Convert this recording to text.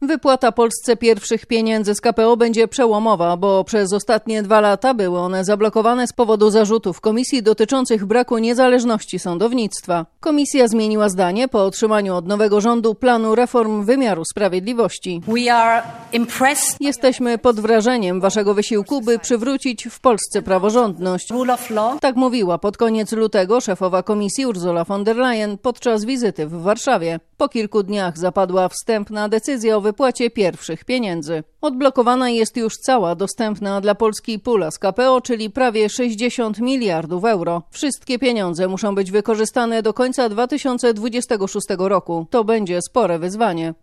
Wypłata Polsce pierwszych pieniędzy z KPO będzie przełomowa, bo przez ostatnie 2 lata były one zablokowane z powodu zarzutów komisji dotyczących braku niezależności sądownictwa. Komisja zmieniła zdanie po otrzymaniu od nowego rządu planu reform wymiaru sprawiedliwości. Jesteśmy pod wrażeniem waszego wysiłku, by przywrócić w Polsce praworządność. Tak mówiła pod koniec lutego szefowa komisji Ursula von der Leyen podczas wizyty w Warszawie. Po kilku dniach zapadła wstępna decyzja o wypłacie pierwszych pieniędzy. Odblokowana jest już cała dostępna dla Polski pula z KPO, czyli prawie 60 miliardów euro. Wszystkie pieniądze muszą być wykorzystane do końca 2026 roku. To będzie spore wyzwanie.